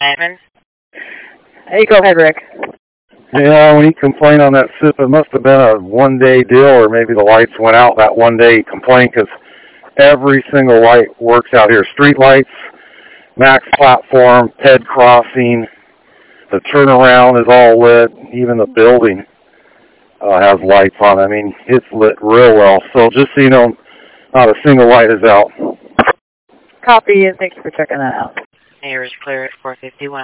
Evan? Hey, go ahead, Rick. Yeah, when he complained on that SIP, it must have been a one-day deal, or maybe the lights went out that one day he complained, because every single light works out here. Street lights, Max platform, PED crossing, the turnaround is all lit. Even the building has lights on. I mean, it's lit real well. So just so you know, not a single light is out. Copy, and thank you for checking that out. Air is clear at 451.